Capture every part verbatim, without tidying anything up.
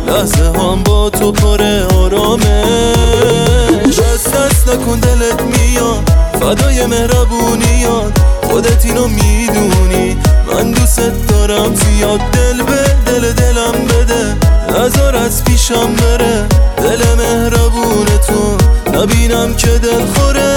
لحظه هم با تو پر آرامش. دست دست نکن دلت میاد فدای مهربونیات، خودت اینو میدونی من دوست دارم زیاد. دل به دل دلم بده نذار از پیشم بره، دل مهربون تو نبینم که دل خوره.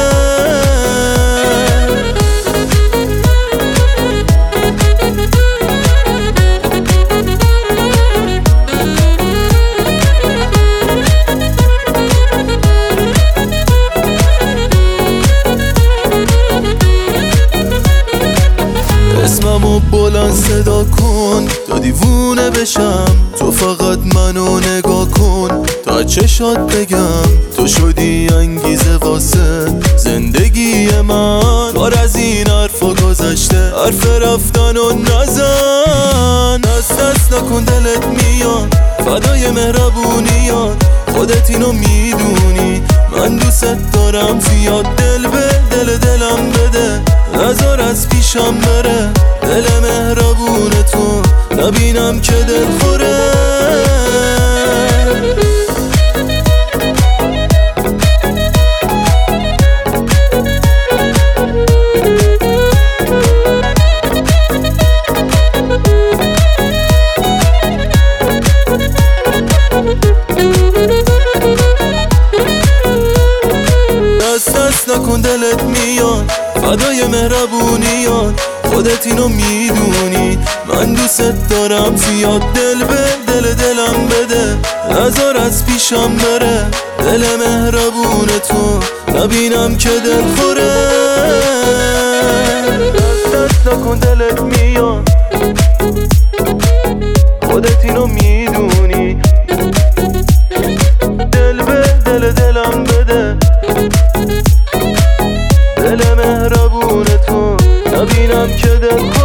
اسممو بلند صدا کن تا دیوونه بشم، تو فقط منو نگاه کن تا چشات بگم تو شدی انگیزه واسه زندگی من. بار از این حرفا گذشته، حرف رفتن و نزن. دست دست نکن دلت میاد فدای مهربونیات، خودت اینو میدونی من دوست دارم زیاد. دل به دل دلم بده نذار از پیشم بره، دل مهربون تو نبینم که دل خوره. دست دست نکن دلت میاد فدای مهربونیات، خودت اینو میدونی من دوست دارم زیاد. دل به دل دلم بده نذار از پیشم بره، دل مهربون تو نبینم که دل خوره. دست دست نکن دلت میاد خودت اینو میدونی، دل به دل دلم بده دل مهربون تو نبینم که دل